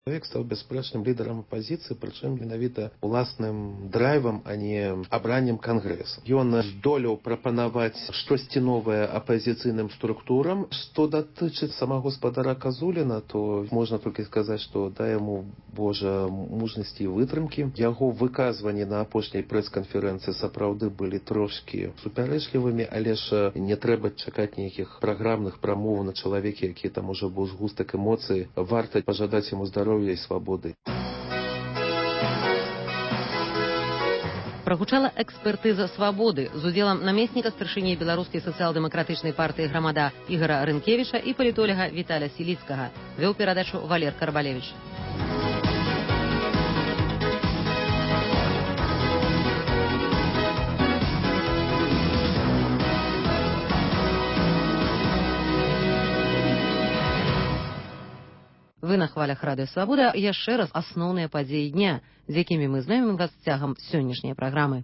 Чалавек стаў бясспрэчным лідарам апазіцыі, прычым менавіта уласным драйвам, а не абраннем кангрэса. Ён здолеў прапанаваць штосьці новае апазіцыйным структурам. Што датычыць самого гаспадара Казуліна, то можна толькі сказаць, што дай яму Божа мужнасці і вытрымкі. Яго выказванні на апошняй прэс-канферэнцыі сапраўды былі трошкі супярэчлівымі, але ж не трэба чакаць нейкіх праграмных прамоваў на чалавеке, які там ужо быў згустак эмоцый. Варта пажадаць яму здароўя і свабоды. Прагучала экспертыза свабоды з удзелам намесніка старшыні беларускай сацыял-дэмакратычнай партыі «Грамада» Ігара Рынкевіча і палітоляга Віталя Сіліцкага. Вёў перадачу Валер Карбалевіч. Вы на хвалях Радыё Свабода. Яшчэ раз асноўныя падзеі дня, з якімі мы знаёмім вас цягам сённяшняй праграмы.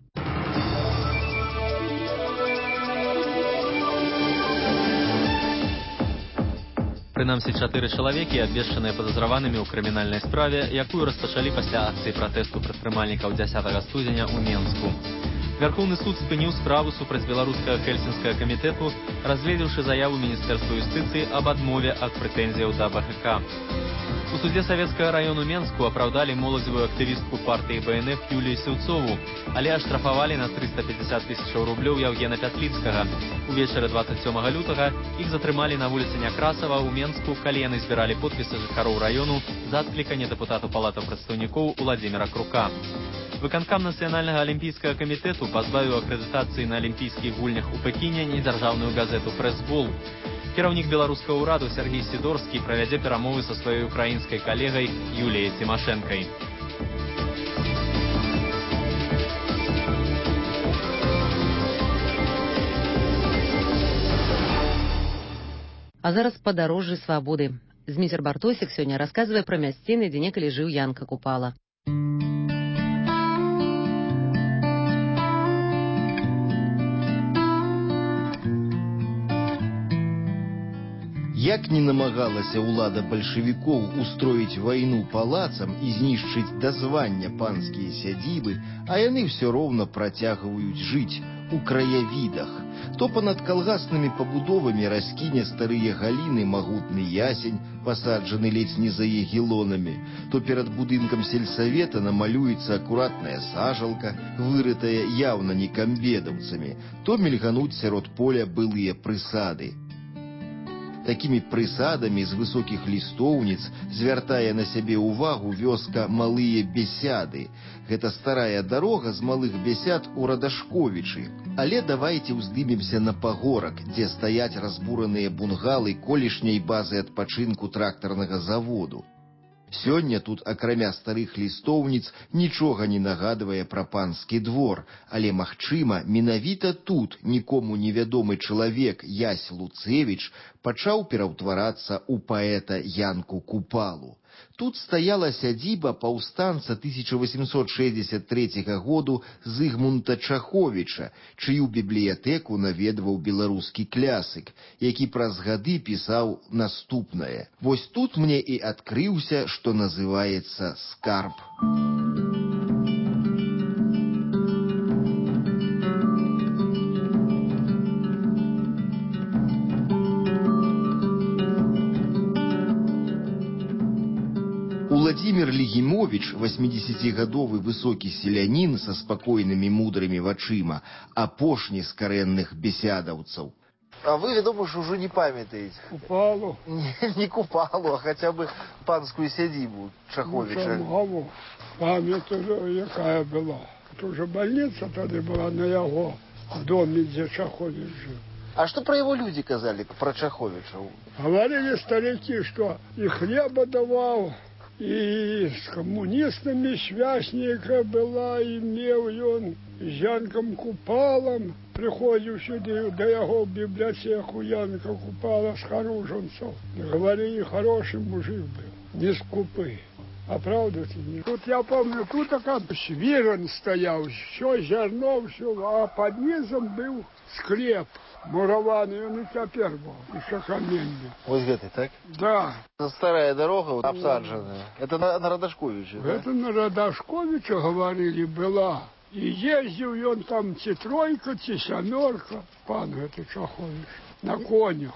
Прынамсі 4 чалавекі абвешчаныя падазраванымі ў крымінальнай справе, якую распачалі пасля акцыі пратэсту прадпрымальнікаў 10 студзеня ў Менску. Вярхоўны суд спыніў справу супраць беларускага хельсінскага камітэту, разгледзеўшы заяву Міністэрства юстыцыі аб адмове ад прэтэнзіяў да БГК. У судзе Савецкага раёну Менску апраўдалі моладзевую актывістку партыі БНФ Юлію Сеўцову, але аштрафавалі на 350 000 рублёў Яўгена Пятліцкага. Увечары 27 лютага іх затрымалі на вуліцы Някрасава ў Менску, калі яны збіралі подпісы жыхароў раёну за адкліканне дэпутату палаты прадстаўнікоў Уладзіміра Крука. Выканкам Нацыянальнага алімпійскага камітэту пазбавіў акрэдытацыі на алімпійскіх гульнях у Пекіне недзяржаўную газету «Прэс-бол». Кіраўнік беларускага ўраду Сергій Сідорскі правядзе перамовы са сваёй украінскай калегай Юліяй Цімашэнкай. А зараз падарожжы свабоды. Зміцер Бартосік сёння расказвае пра мясціны, дзе некалі жыў Янка Купала. Як не намагалася ўлада бальшавікоў устроіць вайну палацам і знішчыць да звання панскія сядзібы, а яны ўсё роўна працягваюць жыць у краявідах. То панад калгаснымі пабудовамі раскіне старыя галіны магутны ясень, пасаджаны ледзь не за егілонамі, то перад будынкам сельсавета намалюецца акуратная сажалка, вырытая яўна не камбедаўцамі, то мільгануць сярод поля былыя прысады. Такімі прысадамі з высокіх лістоўніц звяртае на сябе ўвагу вёска Малыя Бесяды. Гэта старая дарога з Малых Бесяд у Радашковічы. Але давайце ўздымемся на пагорак, дзе стаяць разбураныя бунгалы колішняй базы адпачынку трактарнага заводу. Сёння тут, акрамя старых лістоўніц, нічога не нагадвае пра панскі двор, але, магчыма, менавіта тут нікому невядомы чалавек Ясь Луцевіч пачаў пераўтварацца ў паэта Янку Купалу. Тут стаяла сядзіба паўстанца 1863 году Зыгмунта Чаховіча, чыю бібліятэку наведваў беларускі клясык, які праз гады пісаў наступнае. Вось тут мне і адкрыўся, што называецца скарб. Уладзімір Легімовіч, 80-гадовы высокі селянін са спакойнымі мудрымі вачыма, апошні з карэнных бесядаўцаў. А вы, я думаю, уже не памятаете. Купалу? Не Купалу, а хотя бы панскую сядзібу Чаховича. Памятаю, якая была. Это уже больница тогда была на яго доме, где Чахович жил. А что про его люди казали, про Чаховича? Говорили старики, что и хлеба давал, и с коммунистами связника была, и имел он с Янком Купалом. Приходил сюда, до его библиотеку Янка Купала с хоруженцев. Говорили, хороший мужик был, не скупый. А правда ты не? Тут я помню, тут такая свирен стоял, все зерно, все, а под низом был склеп мураваный, он и теперь был, еще каменный. Вот это, так? Да. Это старая дорога, вот, обсадженная. Это на Радашковича, да? Это на Радашковича, говорили, была. И ездил он там тройка, семерка, пан это Чахович, на конях.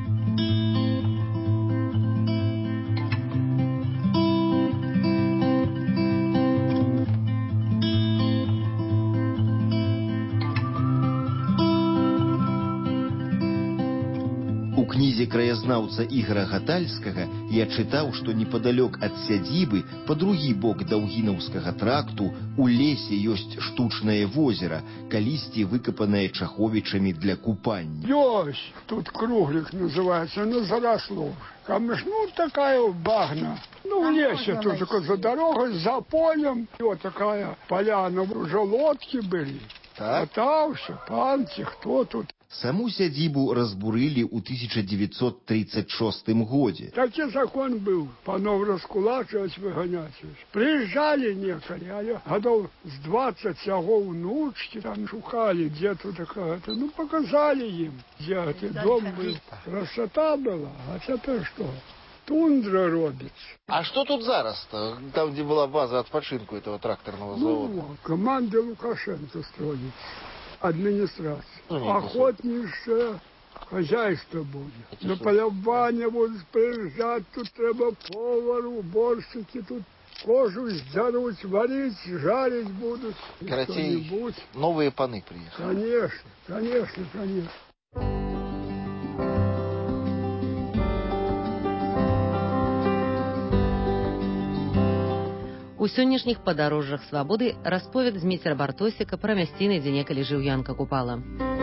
У кнізе краязнаўца Ігара Гатальскага я чытаў, што непадалёк ад сядзібы, па другі бок Даўгінаўскага тракту, у лесе ёсць штучнае возера, калісьці выкапанае Чаховічамі для купання. Ёсть, тут круглик называется, ну заросло. Камыш, ну такая багна. Ну в лесе тут только за дорогой, за полем. И вот такая поляна, уже лодки были. Так. Катался, панцы, кто тут. Саму сядзібу разбурылі ў 1936 годзе. Такой закон был, панов раскулачивать, выгонять. Приезжали некоторые, а я годов с 20 всего внучки там шукали, где тут такая-то. Ну, показали им, где этот дом был. Красота была, а теперь что? Тундра робится. А что тут зараз-то? Там, где была база отпочинку этого тракторного завода. Ну, команда Лукашенко строит. Администрация. Ну, Охотнейшее хозяйство будет. На полюбание будут приезжать, тут треба повар, уборщики, тут кожу сдеруть, варить, жарить будут. Короче, новые паны приехали. Конечно, конечно, конечно. У сённяшніх падарожжах свабоды расповед Зміцера Бартосіка пра мясціны, дзе некалі жыў Янка Купала.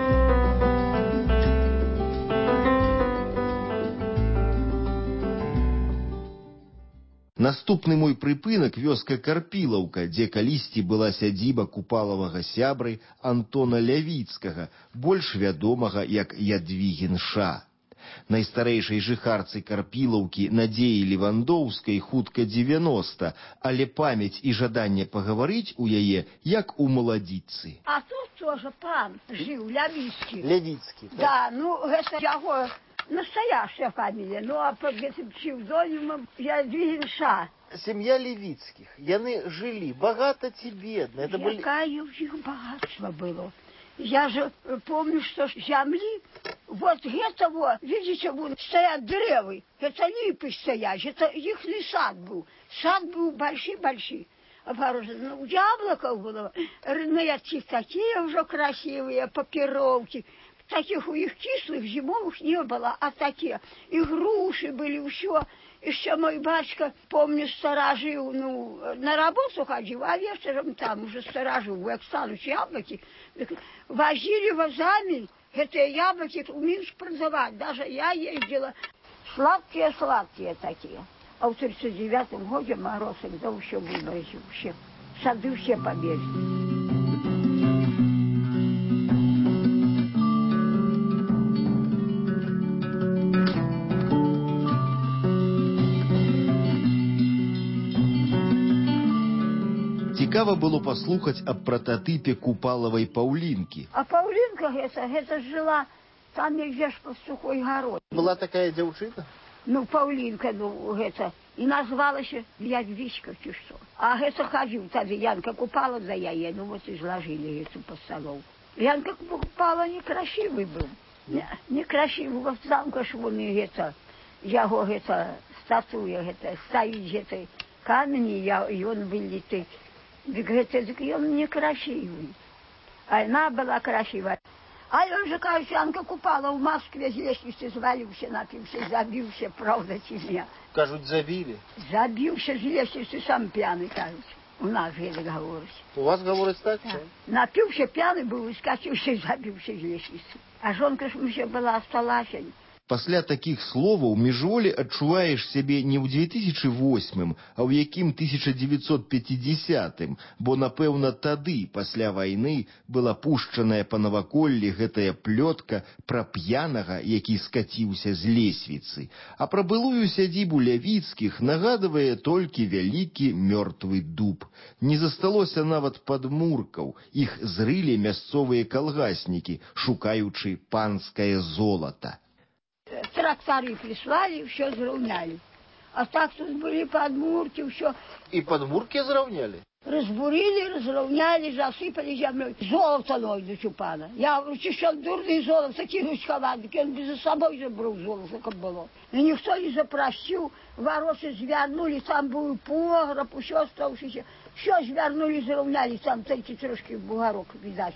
Наступны мой прыпынак вёска Карпілаўка, дзе калісьці была сядзіба купалавага сябры Антона Лявіцкага, больш вядомага як Ядвігін Ша. Найстарэйшай жыхарцы Карпілаўкі Надзеі Левандоўскай хутка 90, але памяць і жаданне пагаварыць у яе як у маладзіцы. А тут тоже пан жыў, Лявіцкі. Левицкий. Так? Да, ну гэта яго настоящая фамилия, ну а под этим псевдонимом Ядвігін Ша. Семья Левицких. Яны жили богато ці бедно. Это были... Какое у них богатство было. Я же помню, что земли, вот это вот, видите, вот стоят деревы, это липы стоят, это их сад был. Сад был большой-большой. Ну, яблоков было, рыночки такие уже красивые, папировки. Таких у них кислых зимовых не было, а такие. И груши были, все. Еще мой батюшка, помню, сторожил, ну, на работу ходил, а вечером там уже сторожил, как станут яблоки. Возили вазами эти яблоки в Минск продавать. Даже я ездила. Сладкие такие. А в 1939 году мороз, когда все было, все. Сады все побежали. Цікава было паслухаць аб прататыпе купалавай Паўлінкі. А Паўлінка гэта жила там, где ж под сухой горой. Была такая девчина? Ну, Паўлінка, ну, гэта, и назвалася Ядвічка, ці што. А гэта хадзіў тады Янка Купала за яе, ну, вот и сложили эту под столом. Янка Купала некрасивый был. Некрасивый, вот замка ж вон и гэта, яго гэта, статуя гэта, стоит гэта, камень, и он вылитый. Дык он некрасивый. А она была красивая. А он же, кажется, Янка Купала в Москве с лестницы свалился, напился, забился, правда, тебя. Кажут, забили. Забился с лестницы, сам пьяный, кажется. У нас же это говорится. У вас говорится так? Да. Напился, пьяный был, скатился и забился с лестницы. А жонка ж еще была, осталась. Пасля такіх словаў міжволі адчуваеш сябе не ў 2008, а ў якім 1950, бо, напэўна, тады, пасля вайны, была пушчаная па наваколлі гэтая плётка пра п'янага, які скаціўся з лесвіцы. А пра былую сядзібу Лявіцкіх нагадвае толькі вялікі мёртвы дуб. Не засталося нават падмуркаў, іх зрылі мясцовыя калгаснікі, шукаючы панскае золата. Трактары прислали, все зравняли. А так тут были подмурки, все. И подмурки зравняли? Разбурили, разровняли, засыпали землей. Золото найдут у пана. Я говорю, что дурный золото кинуть ховать, он бы за собой забрал золото, как было. И никто не запросил, ворота звернули, там был погреб, все осталось еще. Все звернули, заровняли, там только трошки бугорок, видать.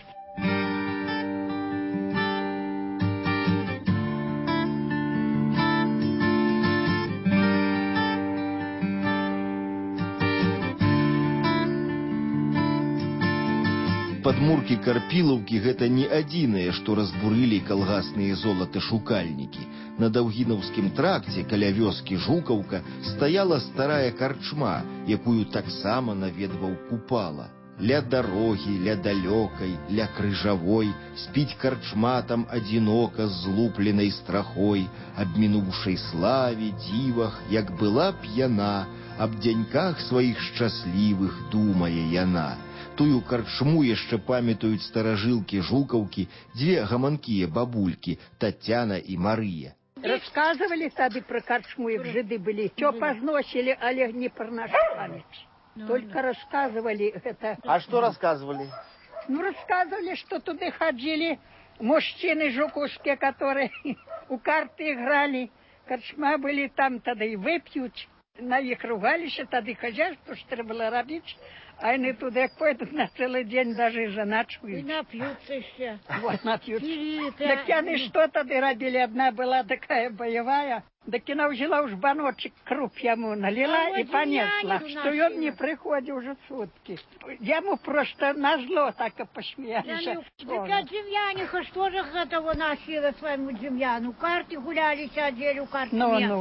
Падмуркі Карпілаўкі гэта не адзінае, што разбурылі калгасныя золаташукальнікі. На Даўгінаўскім тракце каля вёскі Жукаўка стаяла старая карчма, якую таксама наведваў Купала. Ля дарогі, ля далёкай, ля крыжавой спіць карчма там адзінока з злупленай страхой, аб мінуўшай славе, дзівах, як была п'яна, аб дзяньках сваіх шчаслівых думае яна. Тую карчму яшчэ памятаюць старажылкі Жукаўкі, дзве гаманкія бабулькі, Тацяна і Марыя. Рассказывали тады про карчму, як жиды были. Что позносили, але не про нашу память. Только рассказывали это. А что рассказывали? Ну, рассказывали, что туда ходили мужчины жуковские, которые у карты играли. Карчма были там, тогда и выпьют. На их ругались, тогда хозяйство, что треба было робить. А они туда пойдут на целый день, даже и жена чует. И напьются все. Вот, напьются. Так они что тогда робили? Одна была такая боевая. Так она взяла уж баночек круп ему налила и понесла. Что он не приходит уже сутки. Ему просто назло так и посмеялись. Так а Демьяниха что же этого носила своему Демьяну? Карты гуляли, сидели у карты.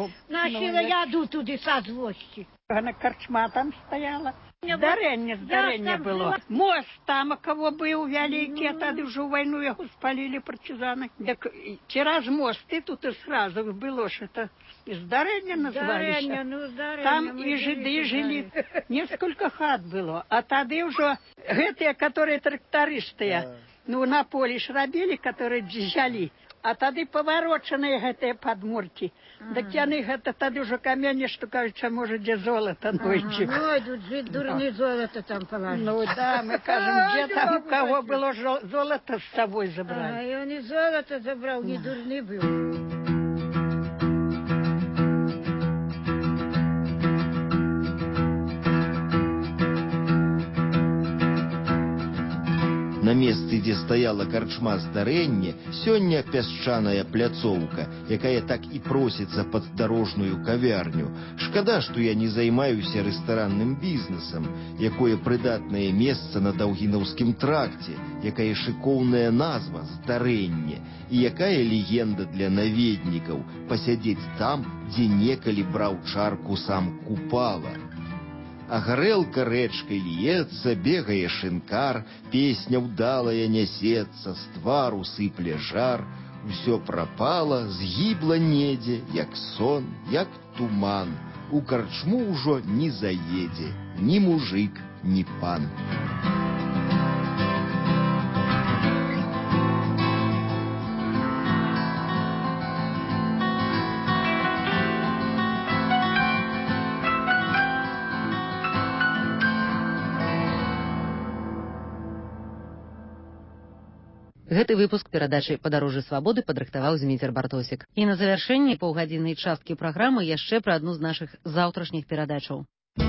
Носила яду туда со злости. Она карчма там стояла. Здарэнне было. Мост там, кого был великий, тогда уже войну его спалили партизаны. Так через мост и тут и сразу было, что это здарэнне назывались. Там и жиды жили. Несколько хат было. А тогда уже эти, которые трактористы, ну на поле шрабили, которые взяли. А тады повороченные гэтыя падмуркі. Дык яны гэта тады ўжо каменне, што кажуць, можа, дзе золата нойдзе. Нойдуць, жыць дурны золата там палажыць. Ну да, мы кажам, дзе там у кого было золата з сабой забралі. А ён і золата забраў, не дурны быў. На месцы, дзе стаяла карчма здарэння, сёння пясчаная пляцоўка, якая так і просіцца пад дарожную кавярню. Шкада, што я не займаюся рэстаранным бізнесам, якое прыдатнае месца на Даўгінаўскім тракце, якая шыкоўная назва здарэнне, і якая легенда для наведнікаў пасядзець там, дзе некалі браў чарку сам Купала. А гарэлка рэчкай льецца, бегае шынкар, песня ўдалая нясецца, з твару сыпле жар. Усё прапала, згібла недзе, як сон, як туман. У карчму ўжо не заедзе ні мужик, ні пан. Гэты выпуск перадачы «Падарожжы свабоды» падрыхтаваў Зміцер Бартосік. І на завяршэнні паўгадзіннай часткі праграмы яшчэ пра адну з нашых заўтрашніх перадачаў.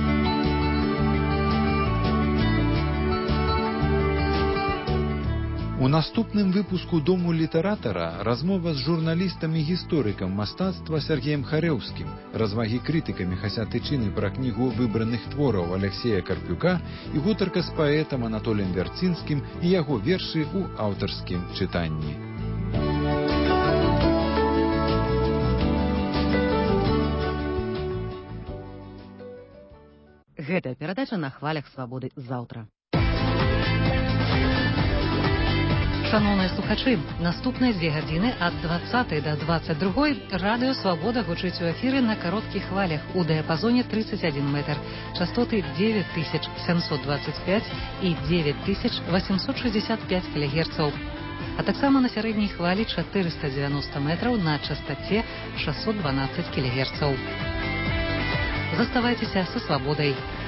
У наступным выпуску «Дому літаратара» размова з журналістам-гісторыкам мастацтва Сергеем Харэўскім, развагі крытыкамі Хася Тычыны пра кнігу выбраных твораў Аляксея Карпюка і гутарка з паэтам Анатоліем Вярцінскім і яго вершы ў аўтарскім чытанні. Гэтая перадача на хвалях свабоды заўтра. Шановныя слухачы, наступныя 2 гадзіны ад 20 до 22 радыё «Свабода» гучыць у эфіры на кароткіх хвалях у дыяпазоне 31 метр, частоты 9725 і 9865 кГц, а таксама на сярэдняй хвалі 490 метраў на частоце 612 кГц. Заставайцеся са «Свабодай».